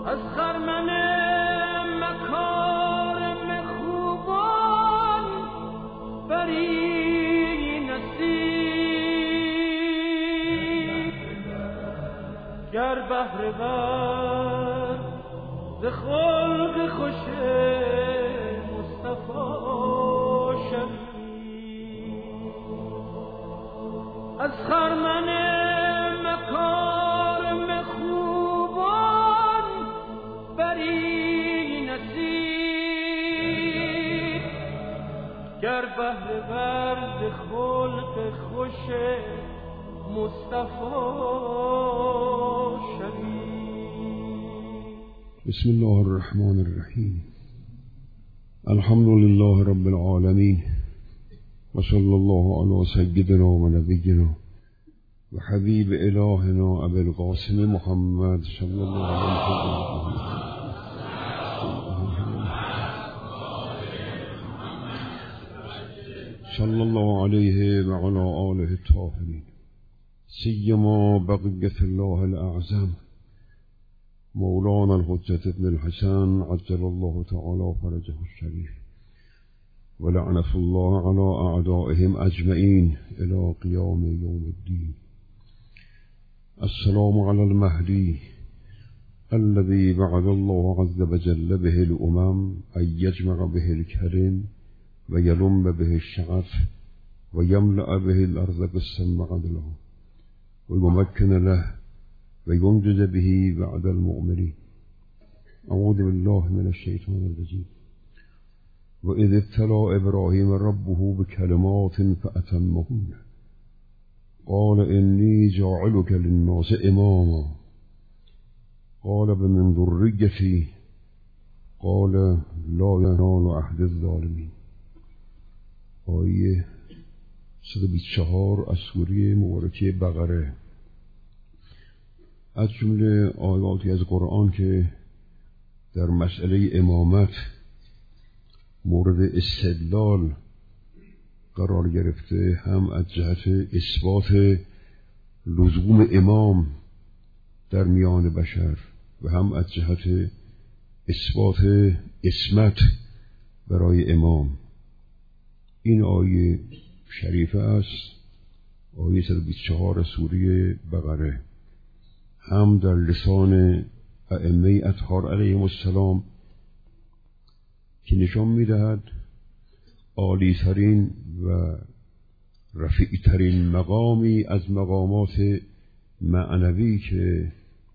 از خرمن مکارم خوبان بری نصیب گر بهره ور ز خلق خوش مصطفی شوی از خرمن مکارم خوبان بری نصیب گر بهره ور ز خلق خوش مصطفی شوی. بسم الله الرحمن الرحیم. الحمد لله رب العالمین و صلی الله علی سیدنا و نبینا و حبیب الهنا ابی القاسم محمد صلی الله علیه و صلی الله علیه و علی آله الطاهرین سیما بقیة الله الاعظم مولانا الحجة ابن الحسن عجل الله تعالى فرجه الشريف ولعنة الله على أعدائهم أجمعين إلى قيام يوم الدين. السلام على المهدي الذي بعد الله عز وجل به الأمم أن يجمع به الكرم ويلم به الشعف ويملأ به الأرض بالسم عدلا ويمكن له وينجز به بعد المؤمنين. أعوذ بالله من الشيطان الرجيم. وإذ ابتلى إبراهيم ربه بكلمات فأتمهن قال إني جاعلك للناس إماما قال بمن ذريتي قال لا ينال عهد الظالمين. آیه 124 از سوره مبارکه بقره از جمله آیاتی از قرآن که در مسئله امامت مورد استدلال قرار گرفته، هم از جهت اثبات لزوم امام در میان بشر و هم از جهت اثبات عصمت برای امام. این آیه شریفه است، آیه 124 سوره بقره، هم در لسان ائمه اطهار علیهم السلام که نشان می‌دهد عالی‌ترین و رفیع‌ترین مقامی از مقامات معنوی که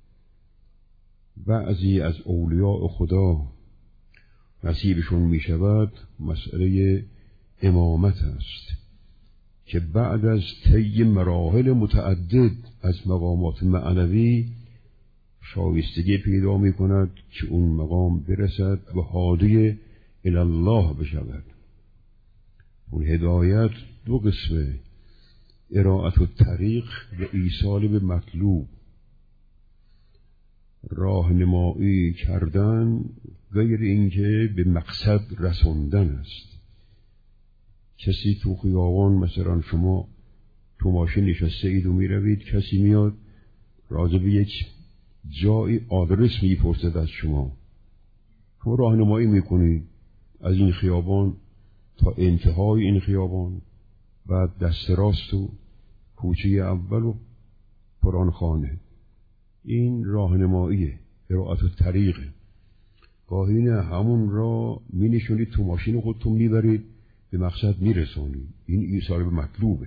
بعضی از اولیاء خدا نصیبشون می‌شود مسئله امامت است که بعد از طی مراحل متعدد از مقامات معنوی شایستگی پیدا می کند که اون مقام برسد و هادی الله بشود. اون هدایت دو قسمه، اراءت الطریق و ایصال به مطلوب، راهنمایی کردن غیر اینکه به مقصد رساندن است. کسی تو خیابان، مثلا شما تو ماشین نشسته اید و می روید، کسی میاد راجع به یک جایی آدرس میپرسد از شما راهنمایی میکنید از این خیابان تا انتهای این خیابان، بعد دست راست و کوچه اول و قرآن خانه. این راهنماییه، اراءت الطریق. گاهی نه همون را می نشونید تو ماشین خودتون میبرید به مقصد میرسونید. این ایصال به مطلوبه.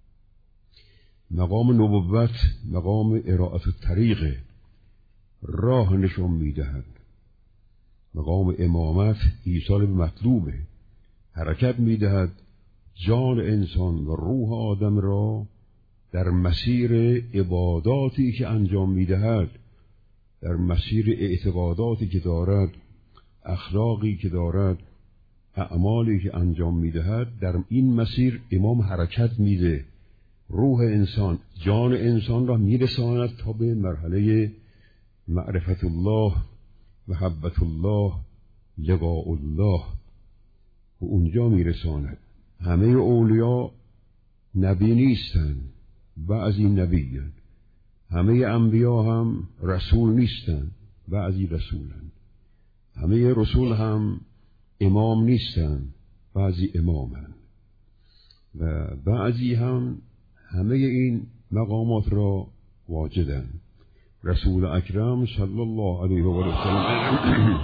مقام نبوت مقام اراءت الطریق، راه نشون میدهد. مقام امامت ایصال به مطلوبه، حرکت میدهد جان انسان و روح آدم را در مسیر عباداتی که انجام میدهد، در مسیر اعتقاداتی که دارد، اخلاقی که دارد، اعمالی که انجام میدهد. در این مسیر امام حرکت میده، روح انسان، جان انسان را میرساند تا به مرحله معرفت الله، محبت الله، لقاء الله، و اونجا میرساند. همه اولیا نبی نیستن، بعضی نبیان. همه انبیا هم رسول نیستن، بعضی رسولن. همه رسول هم امام نیستن، بعضی امامن و بعضی هم همه این مقامات را واجدن. رسول اکرم صلی الله علیه و آله و سلم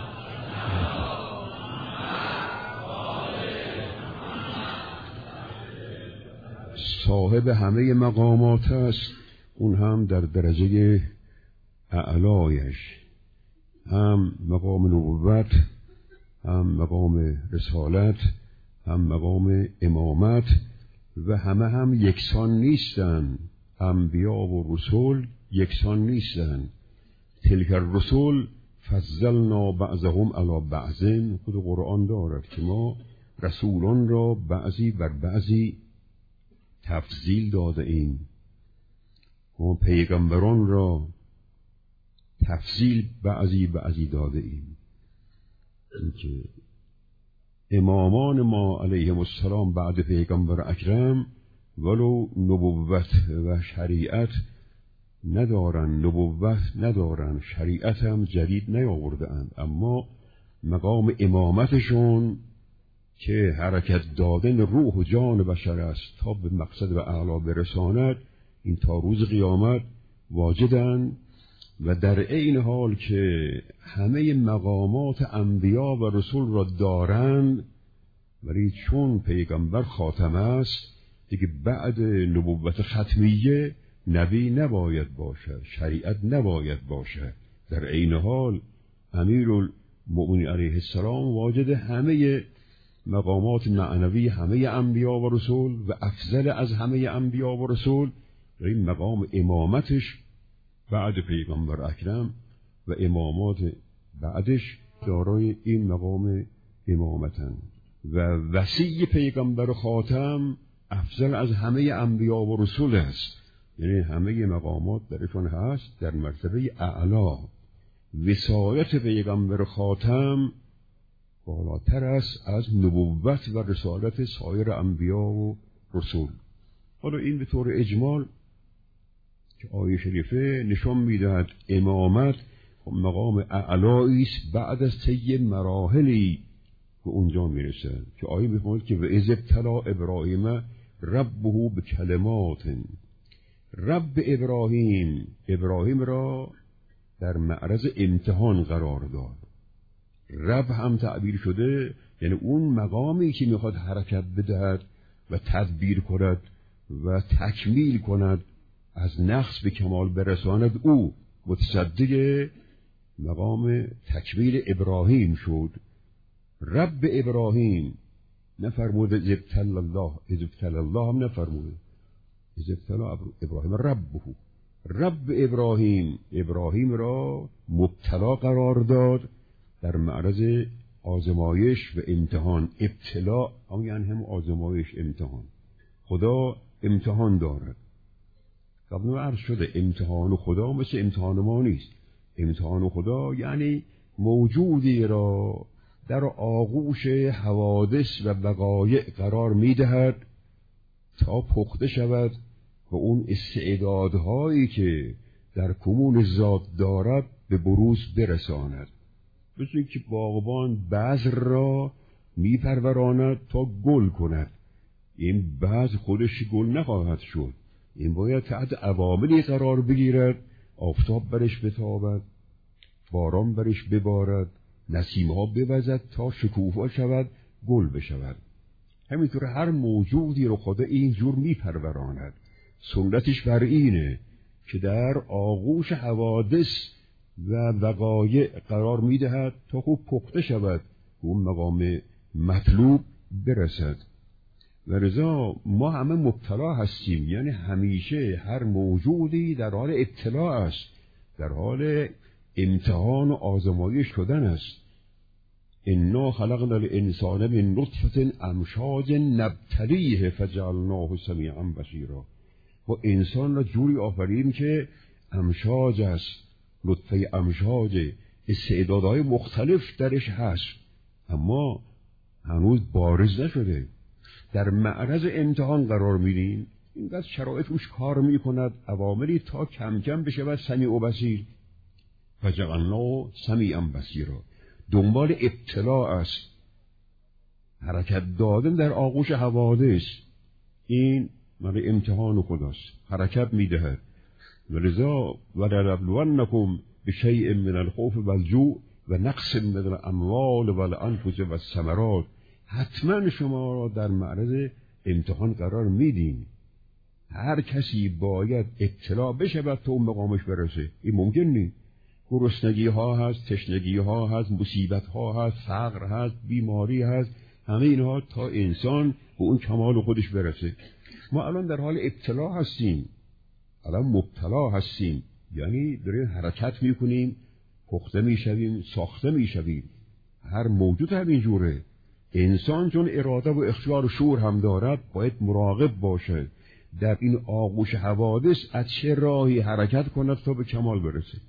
صاحب همه مقامات است، اون هم در درجه اعلایش، هم مقام نبوت، هم مقام رسالت، هم مقام امامت و همه هم یکسان نیستن. انبیا و رسول یکسان نیستن. تلک الرسول فضلنا بعضهم علی بعض، خود قرآن دارد که ما رسولان را بعضی بر بعضی تفضیل داده ایم. ما پیغمبران را تفضیل بعضی داده ایم. اینکه امامان ما علیهم السلام بعد پیغمبر اکرم ولو نبوت و شریعت ندارن، شریعت هم جدید نیاورده اند، اما مقام امامتشون که حرکت دادن روح و جان بشر است تا به مقصد و اعلا برساند، این تا روز قیامت واجدند. و در عین حال که همه مقامات انبیا و رسول را دارند، ولی چون پیغمبر خاتم است دیگه بعد نبوت ختمیه نبی نباید باشد، شریعت نباید باشد. در عین حال امیرالمؤمنین علیه السلام واجد همه مقامات معنوی همه انبیا و رسول و افضل از همه انبیا و رسول، و این مقام امامتش بعد پیغمبر اکرم و امامات بعدش دارای این مقام امامتن. و وصی پیغمبر خاتم افضل از همه انبیا و رسول است، یعنی همه مقامات درشون هست در مرتبه اعلا. وصایت پیغمبر خاتم بالاتر است از نبوت و رسالت سایر انبیا و رسول. حالا این به طور اجمال که آیه شریفه نشان میدهد امامت مقام اعلایی است بعد از طی مراحلی به اونجا میرسد که آیه میفرماید که و اذ ابتلی ابراهیم ربه بکلمات. رب ابراهیم را در معرض امتحان قرار داد. رب هم تعبیر شده یعنی اون مقامی که میخواد حرکت بدهد و تدبیر کند و تکمیل کند، از نقص به کمال برساند، او متصدی مقام تکمیل ابراهیم شد. رب ابراهیم نفرمود اذ ابتلی الله هم نفرمود اذ ابتلی ابراهیم ربه. رب ابراهیم را مبتلا قرار داد در معرض آزمایش و امتحان. ابتلا یعنی هم آزمایش، امتحان. خدا امتحان دارد. قبل عرض شده امتحان خدا مثل امتحان ما نیست. امتحان خدا یعنی موجودی را در آغوش حوادث و وقایع قرار میدهد تا پخته شود و اون استعدادهایی که در کمون ذات دارد به بروز برساند. مثل که باغبان بذر را میپروراند تا گل کند. این بذر خودش گل نخواهد شد، این باید تحت عواملی قرار بگیرد، آفتاب برش بتابد، باران برش ببارد، نسیمها بوزد تا شکوفا شود، گل بشود. همینطور هر موجودی رو خدا اینجور میپروراند. سنتش بر اینه که در آغوش حوادث و وقایع قرار میدهد تا خوب پخته شود، اون مقام مطلوب برسد. و رضا ما همه مبتلا هستیم، یعنی همیشه هر موجودی در حال ابتلا است، در حال امتحان و آزمایش شدن است. انا خلقنا الانسان من نطفة امشاج نبتلیه فجعلناه سمیعا بصیرا. و انسان را جوری آفریم که امشاج است، نطفه امشاج، استعدادهای مختلف درش هست اما هنوز بارز نشده. در معرض امتحان قرار میدیم، اینقدر شرایط روش کار میکند، عواملی تا کم کم بشه و سمیع و بصیر. فجعلناه سمیعا بصیرا. دنبال ابتلاع است، حرکت دادن در آغوش حوادث. این مال امتحان خداست، حرکت میدهد. ولذا ولنبلونکم بشیء من الخوف والجوع و نقص من الاموال والانفس والثمرات. حتما شما را در معرض امتحان قرار میدیم. هر کسی باید ابتلا بشه و تا اون مقامش برسه. این ممکن نیست. گرسنگی ها هست، تشنگی ها هست، مصیبت ها هست، فقر هست، بیماری هست، همه اینها تا انسان به اون کمال خودش برسه. ما الان در حال ابتلا هستیم، الان مبتلا هستیم، یعنی داریم حرکت میکنیم، پخته میشویم، ساخته میشویم. هر موجود همین جوره. انسان چون اراده و اختیار و شعور هم دارد باید مراقب باشد در این آغوش حوادث از چه راهی حرکت کند تا به کمال برسه.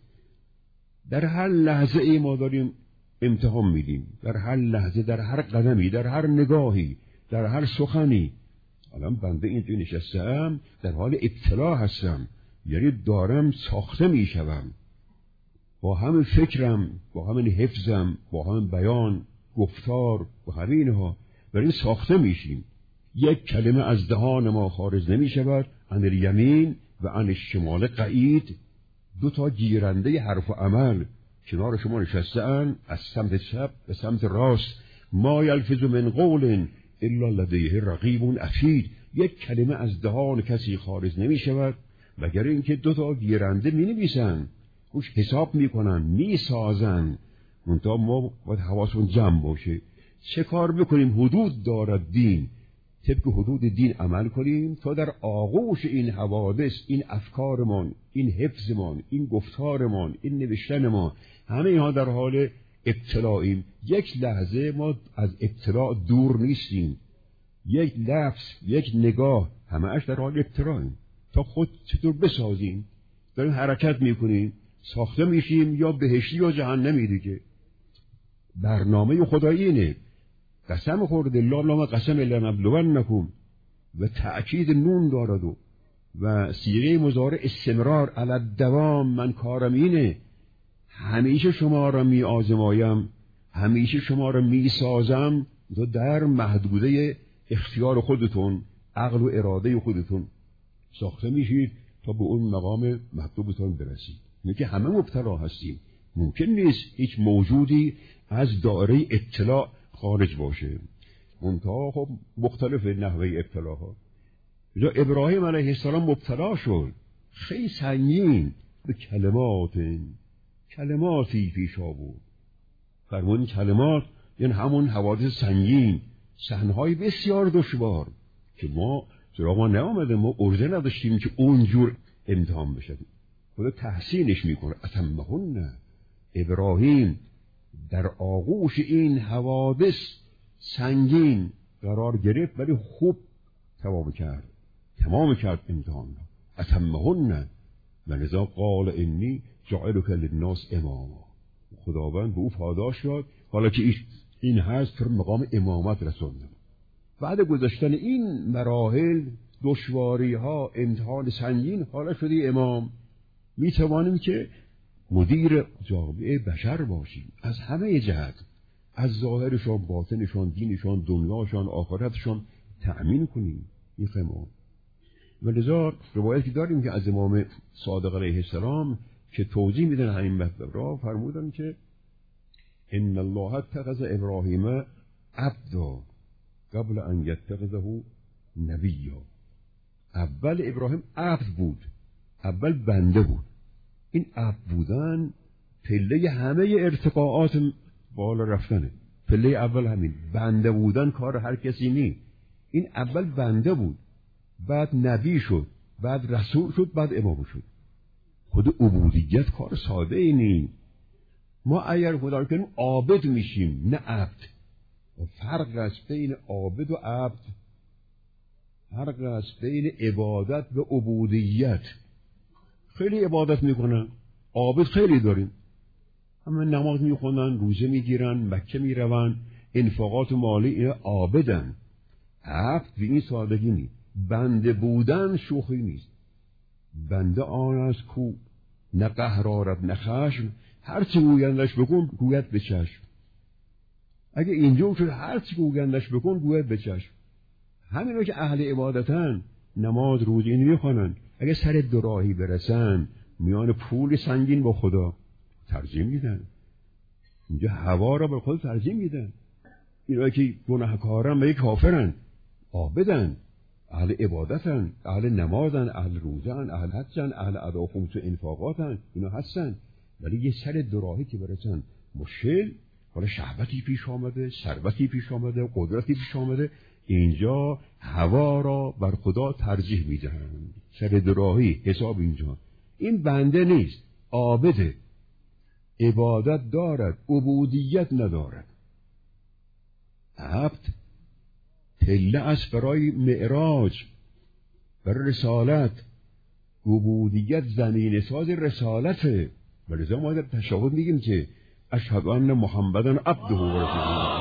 در هر لحظه ای ما داریم امتحان میدیم، در هر لحظه، در هر قدمی، در هر نگاهی، در هر سخنی. الان بنده اینجا نشستم در حال ابتلا هستم، یعنی دارم ساخته میشوم با همین فکرم، با همین حفظم، با همین بیان، گفتار و همه اینها برای ساخته میشیم. یک کلمه از دهان ما خارج نمی شود. عن الیمین و عن الشمال قعید. دو تا گیرنده حرف و عمل کنار شما نشسته‌اند، از سمت چپ به سمت راست. ما یلفظ من قول الا لدیه رقیب عتید. یک کلمه از دهان کسی خارج نمی شود مگر اینکه دو تا گیرنده می نویسن، روش حساب می کنن، می سازن. منتها ما باید حواسمون جمع باشه. چه کار بکنیم؟ حدود دارد دین، طبق حدود دین عمل کنیم تا در آغوش این حوادث، این افکارمان، این حفظمان، این گفتارمان، این نوشتنمان، همه اینها در حال ابتلاییم. یک لحظه ما از ابتلا دور نیستیم. یک لفظ، یک نگاه، همه اش در حال ابتلاییم. تا خود چطور بسازیم؟ داریم حرکت میکنیم، ساخته میشیم یا بهشتی یا جهنمی دیگه. برنامه خدایی اینه. قسم خورده لام قسم لنبلونکم و تأکید نون دارد و صیغه مضارع استمرار علی الدوام. من کارم اینه، همیشه شما را می آزمایم، همیشه شما را می سازم تا در محدوده اختیار خودتون، عقل و اراده خودتون ساخته میشید تا به اون مقام مطلوبتون برسید. اینه که همه مبتلا هستیم. ممکن نیست هیچ موجودی از دایره اطلاع خارج باشه. منتها خب مختلف نحوه ابتلاها. جا ابراهیم علیه السلام مبتلا شد، خیلی سنگین، به کلماتی پیش آورد. فرمون کلمات یعنی همون حوادث سنگین، صحنه‌های بسیار دشوار که ما سراغ ما نیامده، ما ارزه نداشتیم که اونجور امتحان بشدیم. خدا تحسینش میکنه. اتمهن. ابراهیم در آغوش این حوادث سنگین قرار گرفت ولی خوب تمام کرد امتحان را. اتمهن و لذا قال انی جعلک للناس اماما. خداوند به او پاداش داد، حالا که این هست تو مقام امامت رسوندم. بعد گذاشتن این مراحل، دشواری ها، امتحان سنگین، حالا شدی امام. می توانیم که مدیر جامعه بشر باشیم از همه جهت، از ظاهرشان، باطنشان، دینشان، دنیاشان، آخرتشان تأمین کنیم. این امام. و لذا روایتی داریم که از امام صادق علیه السلام که توضیح میدن همین مطلب را، فرمودن که ان الله اتخذ ابراهیم عبدا قبل ان یتخذه نبیا. اول ابراهیم عبد بود، اول بنده بود. این عبد بودن پله همه ارتقاءات بالا رفتنه. پله اول همین بنده بودن کار هر کسی نی. این اول بنده بود، بعد نبی شد، بعد رسول شد، بعد امام شد. خود عبودیت کار ساده ای نی. ما اگر خدا رو کنیم عابد میشیم، نه عبد. فرق است بین عابد و عبد، فرق است بین عبادت و عبودیت. خیلی عبادت میکنن، عابد خیلی داریم، همه نماز میخونن، روزه میگیرن، مکه میرون، انفاقات مالی، اینا عابدن. عبد به این سادگی نیست. بنده بودن شوخی نیست. بنده آن است کو نه قهر آرد نه خشم، هر چی گویندش بکن گوید به چشم. اگه اینجور شد هر چی گویندش بکن گوید به چشم. همینا که اهل عبادتن نماز روزه میخوانن، اگه سر دراهی برسن میان پول سنگین با خدا ترجیح میدن. اینجا هوا را به خود ترجیح میدن. اینا که گناهکارن و کافرن، عابدن، اهل عبادتن، اهل نمازن، اهل روزن، اهل حجن، اهل ادا خمس و انفاقاتن، اینا هستن. ولی یه سر دراهی که برسن مشکل، حالا شهوتی پیش آمده، ثروتی پیش آمده، قدرتی پیش آمده، اینجا هوا را بر خدا ترجیح میدهند. سر دراهی حساب اینجا. این بنده نیست، عابده، عبادت دارد، عبودیت ندارد. عبد تله است برای معراج، برای رسالت. عبودیت زمین ساز رسالته. ولذا ما در تشهد میگیم که اشهد ان محمدن عبده و رسوله.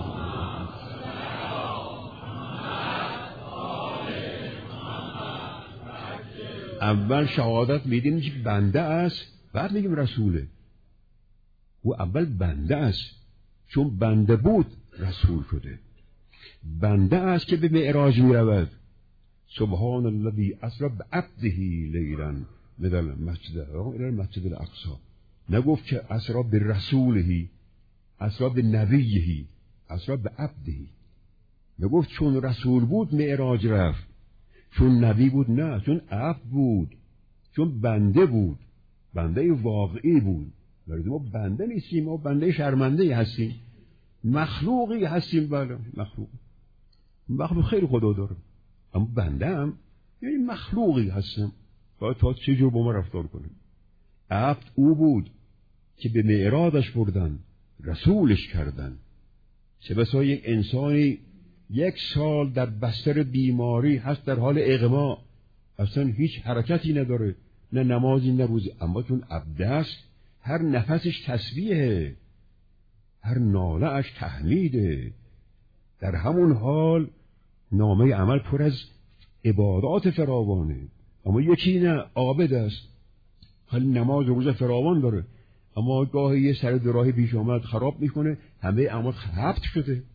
اول شهادت میدیم که بنده است، بعد میگیم رسوله. او اول بنده است، چون بنده بود رسول شده. بنده است که به معراج میرود. سبحان الذی اسری بعبده لیلا من المسجد الحرام الی المسجد الاقصی. نگفت که اسری برسوله، اسری بنبیه، اسری بعبده. نگفت چون رسول بود معراج رفت، چون نبی بود نه، چون عبد بود، چون بنده بود، بنده واقعی بود. ولی ما بنده نیستیم، ما بنده شرمنده هستیم، مخلوقی هستیم. بله مخلوق خیلی خدا داره، اما بنده هم یعنی مخلوقی هستم، باید تا چه جور با ما رفتار کنیم. عبد او بود که به معراجش بردن، رسولش کردن. چه بسا یک انسانی 1 سال در بستر بیماری هست، در حال اغما، اصلا هیچ حرکتی نداره، نه نمازی نه روزی، اما چون عبد است هر نفسش تسبیحه، هر ناله اش تحمیده. در همون حال نامه عمل پر از عبادات فراوانه. اما یکی نه، عابد است، حال نماز و روزه فراوان داره، اما گاهی یه سر دراهی پیش آمد خراب میکنه، همه اعمال حبط شده،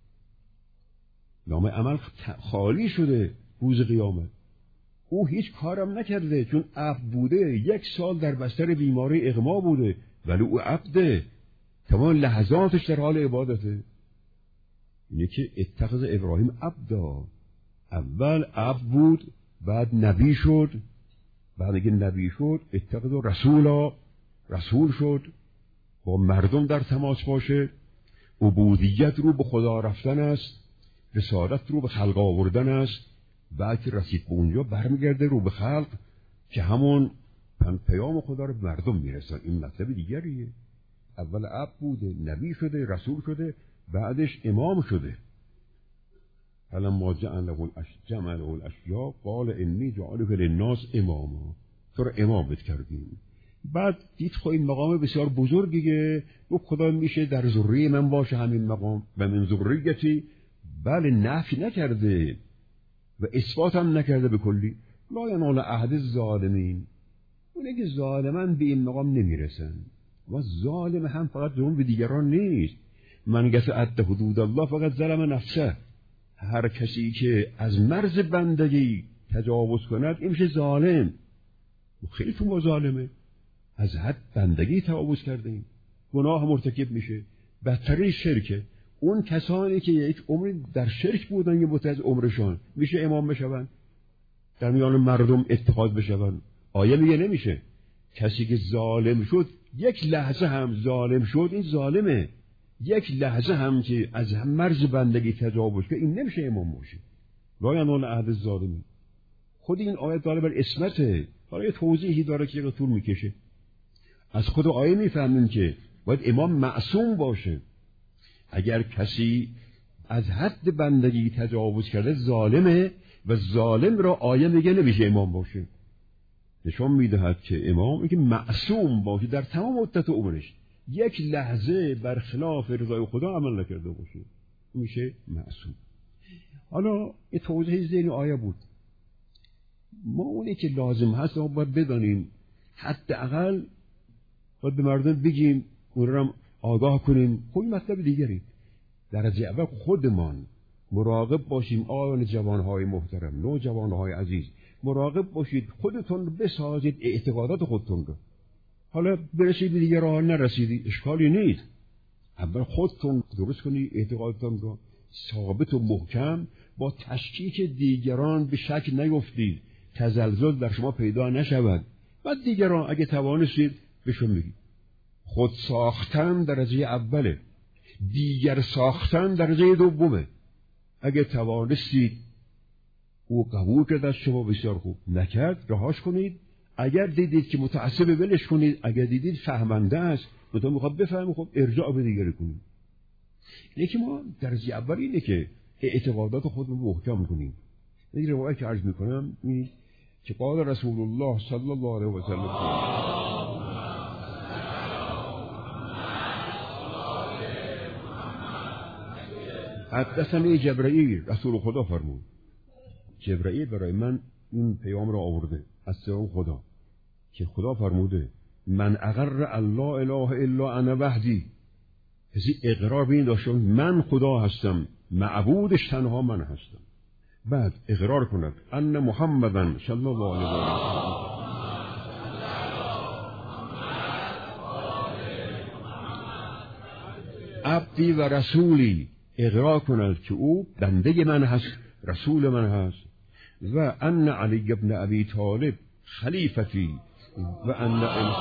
نامه عمل خالی شده روز قیامت. او هیچ کارم نکرده، چون عبد بوده، 1 سال در بستر بیماری اغما بوده، ولی او عبده، تمام لحظاتش در حال عبادته. اینه که اتخذ ابراهیم عبدا، اول عبد بود، بعد نبی شد، بعد که نبی شد اتخذ رسولا، رسول شد، با مردم در تماس باشه. عبودیت رو به خدا رفتن است، رسالت رو به خلق آوردن است. بعد که رسید به اونجا برمیگرده رو به خلق که همون پیام خدا رو به مردم میرسن. این مطلب دیگریه. اول عبد بوده، نبی شده، رسول شده، بعدش امام شده. فلما جمع له الاشیاء قال انی جعلک للناس اماما. تو رو امامت کردیم. بعد دید خب این مقام بسیار بزرگیه، گفت خدا میشه در ذریه من باشه همین مقام و من ذریتی. بله نفی نکرده و اثبات هم نکرده به کلی. لا ینال عهد الظالمین، اونه که ظالمن به این مقام نمیرسن. و ظالم هم فقط ظلم به دیگران نیست. من یتعد حدود الله فقط ظلم نفسه. هر کسی که از مرز بندگی تجاوز کند این میشه ظالم. خیلی تو ما ظالمه، از حد بندگی تجاوز کرده ایم، گناه مرتکب میشه. بدترین شرکه. اون کسانی که یک عمری در شرک بودن یه بوته از عمرشان میشه امام بشون، در میان مردم اتخاذ بشون. آیه میگه نمیشه. کسی که ظالم شد، 1 لحظه هم ظالم شد، این ظالمه. 1 لحظه هم که از مرز بندگی تجاوز کرد این نمیشه امام باشه. لا ینال عهد الظالمین. خود این آیه داره بر اسمته. حالا یه توضیحی داره که طول میکشه. از خود آیه میفهمیم که باید امام معصوم باشه. اگر کسی از حد بندگی تجاوز کرده ظالمه و ظالم را آیه میگه نمیشه امام باشه. نشان میدهد که امام که معصوم باشه در تمام مدت عمرش، 1 لحظه برخلاف رضای خدا عمل نکرده باشه، میشه معصوم. حالا یه توضیح ذهنی آیه بود. ما اونی که لازم هست ما باید بدانیم حداقل باید به مردم بگیم، اون رو هم آگاه کنیم. خب این مطلب دیگری. درجه اول خودمان مراقب باشیم. آن جوانهای محترم، نوجوانهای عزیز، مراقب باشید، خودتون رو بسازید، اعتقادات خودتون رو. حالا برسید دیگه راه نرسیدی، اشکالی نیست. اول خودتون درست کنید اعتقادتون رو، ثابت و محکم، با تشکیک دیگران به شک نیفتید، تزلزل در شما پیدا نشود. بعد دیگران اگه توانستید بهشون بگید. خود ساختن درجه اوله، دیگر ساختن درجه دومه. اگه توانستید او قبول کرد از شما، بسیار خوب. نکرد رهاش کنید. اگر دیدید که متعصب ولش کنید. اگر دیدید فهمنده است تو میخواد بفهمه، خب ارجاع به دیگری کنید. لیکن ما درجه اول اینه که اعتقادات خود رو محکم کنیم. این روایت که عرض میکنم این که قال رسول الله صلی الله علیه و سلم حدثنی جبرئیل، رسول خدا فرمود. جبرئیل برای من این پیام را آورده از طرف خدا که خدا فرموده من اقر الله اله الا انا وحدی، کسی اقرار به این داشته من خدا هستم، معبودش تنها من هستم. بعد اقرار کند ان محمدن صلی الله علیه و سلم عبدی و رسولی، اقرار کند که او بنده من هست، رسول من هست. و ان علی ابن ابی طالب خلیفتی و ان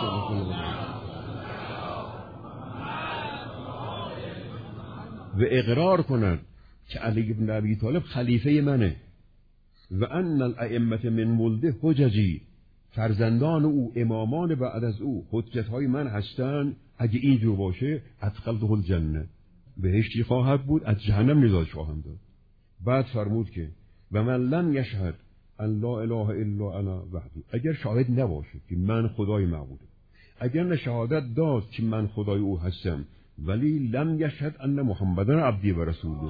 و اقرار کند که علی ابن ابی طالب خلیفه منه. و ان الائمه من ولده حججی، فرزندان او امامان بعد از او حجت های من هستند. اگه اینجور باشه ادخلته الجنه، بهشتی خواهد بود، از جهنم نجات خواهند داد. بعد فرمود که و من لم یشهد ان لا اله الا انا وحدی، اگر شاهد نباشه که من خدای معبودم، اگر نه شهادت داد که من خدای او هستم، ولی لم یشهد ان محمدن عبدی و رسوله،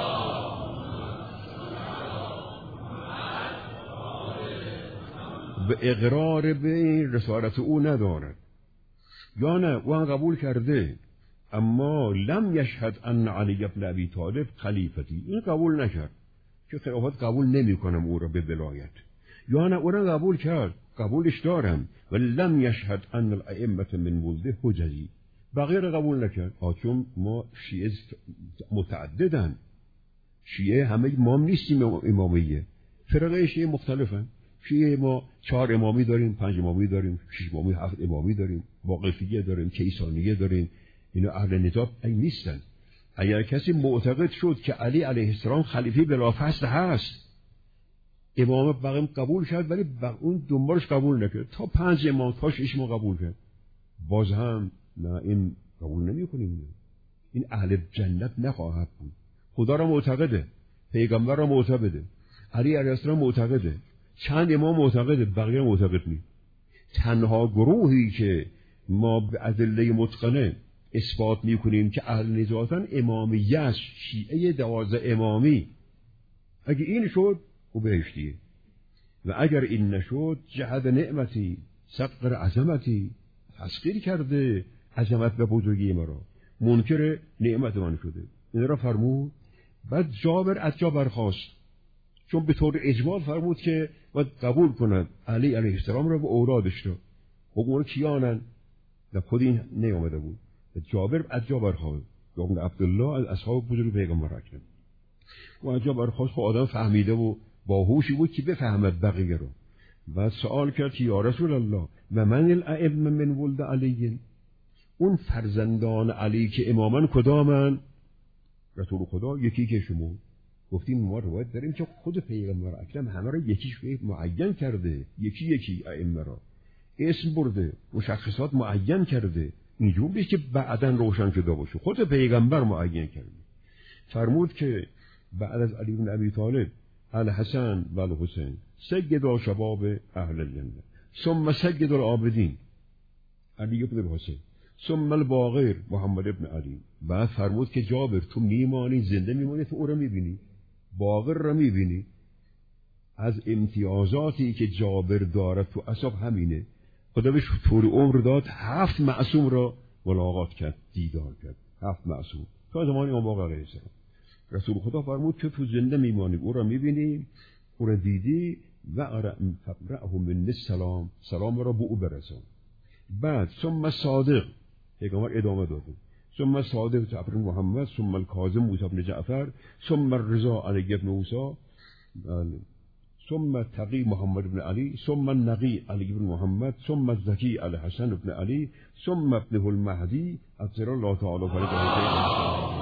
و اقرار به رسالت او ندارد، یا نه او قبول کرده اما لم یشهد ان علی ابن ابی طالب خلیفتی، این قبول نکرد که خلافت قبول نمی کنم او را به ولایت، یا نه او را قبول کرد، قبولش دارم، ولی لم یشهد ان الائمه من ولده حججی، بقیه را قبول نکرد. چون ما شیعه متعددن، شیعه همه امام نیستیم، امامیه فرقه شیعه مختلفن. شیعه ما 4 امامی داریم، 5 امامی داریم، 6 امامی، 7 امامی داریم، واقفیه داریم، کیسانیه داریم. اینا اهل نجات نیستن. اگر کسی معتقد شد که علی علیه السلام خلیفه بلافاصله هست، امام بقیم قبول کرد ولی اون دنبالش قبول نکرد، تا 5 امام تا 6 ما قبول کرد، باز هم نه، این قبول نمی کنیم. این اهل جنت نخواهد بود. خدا را معتقده، پیغمبر را معتقده، علی علیه السلام معتقده، چند امام معتقده، بقیه معتقد نیست. تنها گروهی که ما به ادله متقنه اثبات میکنیم که اهل نجاتن امامیه است، شیعه 12 امامی. اگه این شد او بهشتیه، و اگر این نشد جهد نعمتی سقر عظمتی، تسخیر کرده عظمت و بزرگی مرا، منکر نعمت من شده. این را فرمود. بعد جابر از جا برخاست، چون به طور اجمال فرمود که باید قبول کند علی علیه السلام را به اولادش را. خب اون کیانن؟ در خود این نیامده بود. جابر از جا برخاست، ابن عبدالله از اصحاب بزرگ پیغمبر اکرم، و از جا برخاست. خب آدم فهمیده و باهوشی بود که بفهمد بقیه رو. و سوال کرد که یا رسول الله و من الائمه من ولد علی، اون فرزندان علی که امامن کدامن؟ رسول خدا یکی که شما. گفتیم ما روایت داریم که خود پیغمبر اکرم همه را یکیش معین کرده، یکی یکی ائمه را اسم برده، مشخصات معین کرده. اینجور نیست که بعداً روشن شده باشه، خود پیغمبر معین کرده. فرمود که بعد از علی بن ابی طالب الحسن و الحسین سید شباب اهل الجنه، ثم سید العابدین علی بن الحسین، ثم الباقر محمد ابن علی. بعد فرمود که جابر تو میمانی، زنده میمانی، تو او را میبینی، باقر را میبینی. از امتیازاتی که جابر دارد تو اصحاب همینه. خدا بهش طول عمر داد 7 معصوم را ملاقات کرد، دیدار کرد. 7 معصوم تا زمان امام باقر علیه السلام. رسول خدا فرمود که تو زنده میمانی، او را میبینی، او را دیدی، و فقرأه من السلام، سلام را به او برسان. بعد ثم صادق، پیغمبر ادامه داده، ثم صادق جعفر محمد، ثم الکاظم موسی بن جعفر، ثم الرضا علی بن موسی، ثم تقی محمد بن علی، ثم النقی علی بن محمد، ثم الزکی علی حسن بن علی، ثم ابنه المهدی عجل الله تعالی فرجه.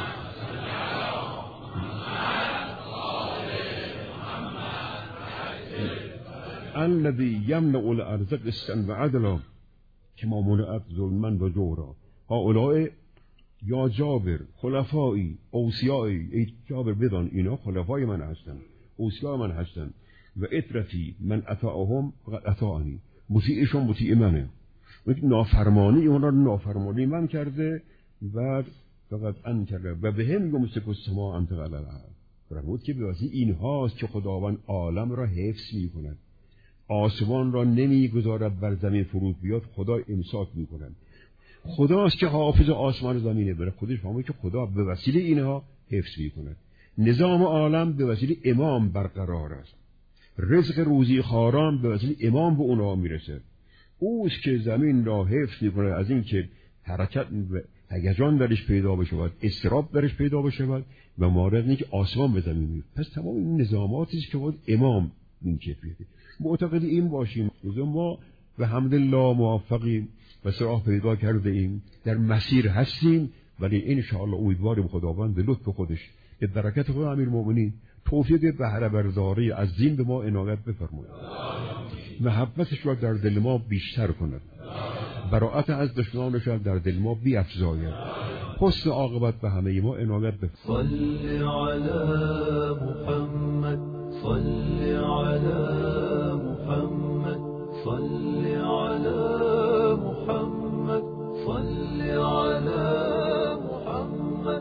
الذي يمنع الارض قسطا وعدلا كما منعت ظلما و جورا. هؤلاء یا جابر خلفایی اوصیایی، ای جابر بدان اینا خلفای من هستند، اوصیای من هستند، و اطرتی من اطاعهم فقط اطاعنی، مطیعشون مطیع منه. نافرمانی اونا رو نافرمانی من کرده و فقط ان کرده و به هم یمسک السماء ان تقع علی الارض. فرمود که به واسطه این هاست که خداوند عالم را حفظ می‌کند، آسمان را نمیگذارد بر زمین فرود بیاد، خدا امساک می‌کند. خداست که حافظ آسمان و زمینه، برای خودش فهمید که خدا به وسیله اینها حفظ می‌کند. نظام عالم به وسیله امام برقرار است. رزق روزی خواران به وسیله امام به اونها میرسه. اوست که زمین را حفظ می‌کند از این که حرکت و هیجان درش پیدا بشود، اضطراب درش پیدا بشود و مورد اینکه آسمان به زمین میاد. پس تمام این نظاماتی است که باید امام این کیفیته. معتقد این باشیم ما به حمدالله موفقیم و راه پیدا کرده ایم، در مسیر هستیم، ولی ان شاء الله امیدواریم خداوند به لطف خودش به برکت خود امیرالمومنین توفیق بهره برداری از دین به ما عنایت بفرماید، محبتش را در دل ما بیشتر کند، براءت از دشمنانش را در دل ما بیفزاید، حسن عاقبت به همه ما عنایت بفرماید. صل علی محمد، صل علی محمد، صل علی محمد، صل علی محمد.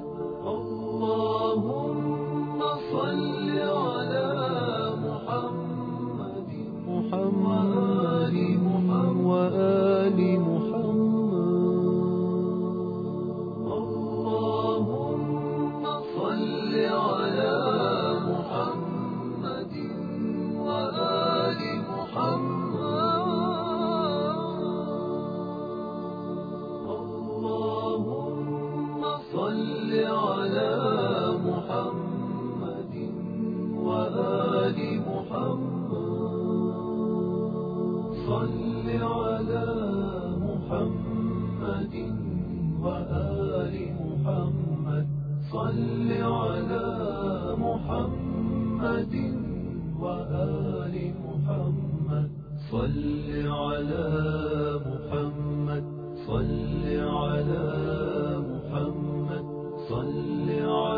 اللهم صل علی محمد، محمد و آل محمد. اللهم صل علی محمد و آل محمد. اللهم صل علی محمد و آل محمد. صل علی محمد و آل محمد. صل علی محمد و آل محمد. صل علی محمد، صل علی محمد، صل علی